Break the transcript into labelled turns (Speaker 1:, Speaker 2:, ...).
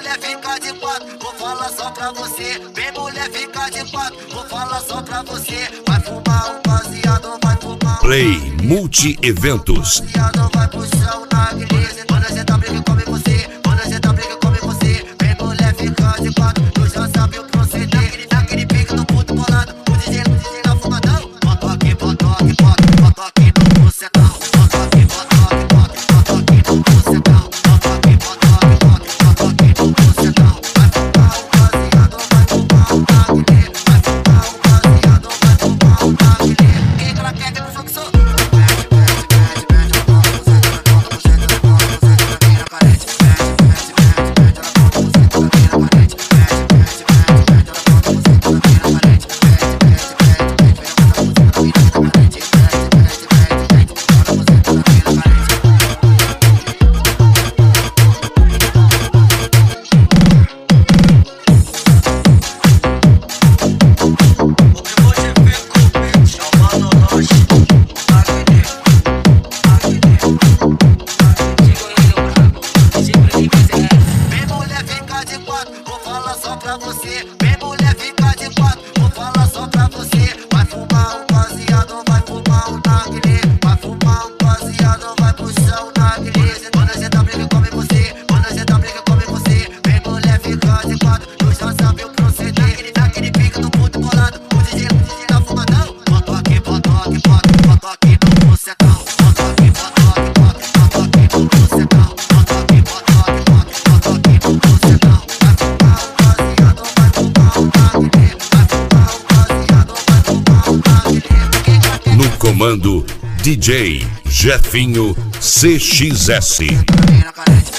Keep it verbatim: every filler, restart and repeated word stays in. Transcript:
Speaker 1: mulher fica de quatro, vou falar só pra você. Vem mulher fica de quatro, vou falar só pra você. Vai fumar um baseado, vai fumar um
Speaker 2: Play Multi Eventos.
Speaker 1: baseado, vai pro chão na igreja. Quando você tá briga, come você. Quando você tá briga, come você. Vem mulher fica de quatro, tu já sabe o proceder. Naquele pique do puto bolado, o D J, o D J tá fumadão. Bota aqui, bota aqui, bota, bota aqui no bucetão. Bota aqui, bota aqui, bota, bota aqui no bucetão. Bota aqui, bota aqui, bota, bota aqui no bucetão. Vai fumar um baseado, vai fumar um narguilé. Vai fumar um baseado, vai fumar um narguilé. Quem que ela quer que eu fluxo? Vou falar só pra você. Vem mulher fica de quatro, vou falar só pra você. Vai fumar um baseado, vai fumar um narguilé. Vai fumar um baseado, vai pro chão na igreja. Quando você tá briga, come você. Quando você tá briga, come você. Vem mulher fica de quatro, tu já sabe o proceder. Naquele, naquele pica do puto bolado, o D J, o D J tá fumadão. Bota aqui, bota aqui, bota, bota aqui no bucetão. Bota aqui, bota aqui, bota, bota aqui no bucetão. Bota aqui, bota aqui, bota, bota aqui no bucetão.
Speaker 2: No comando D J Jefinho C X S.